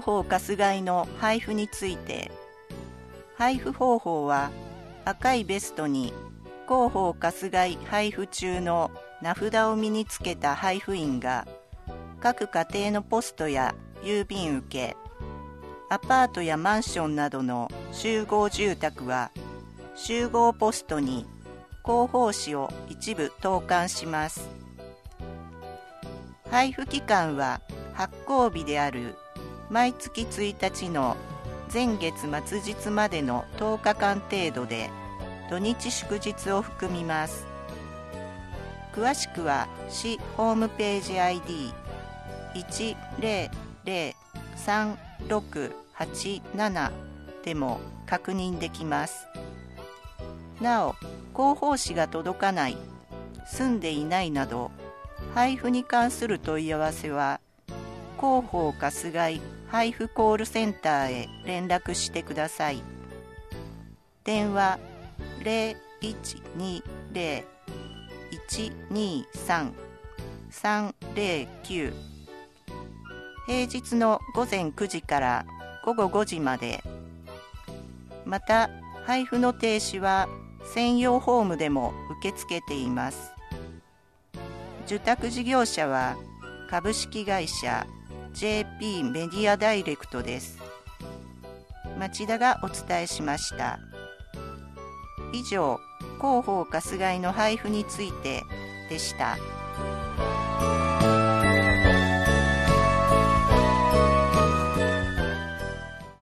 広報春日井の配布について、配布方法は赤いベストに広報春日井配布中の名札を身につけた配布員が各家庭のポストや郵便受け、アパートやマンションなどの集合住宅は集合ポストに広報誌を一部投函します。配布期間は発行日である毎月1日の前月末日までの10日間程度で土日祝日を含みます。詳しくは市ホームページ ID1003687 でも確認できます。なお、広報誌が届かない、住んでいないなど配布に関する問い合わせは広報春日井配布コールセンターへ連絡してください。電話 0120-123-309、平日の午前9時から午後5時まで。また配布の停止は専用ホームでも受け付けています。受託事業者は株式会社 JP メディアダイレクトです。町田がお伝えしました。以上、広報春日井の配布についてでした。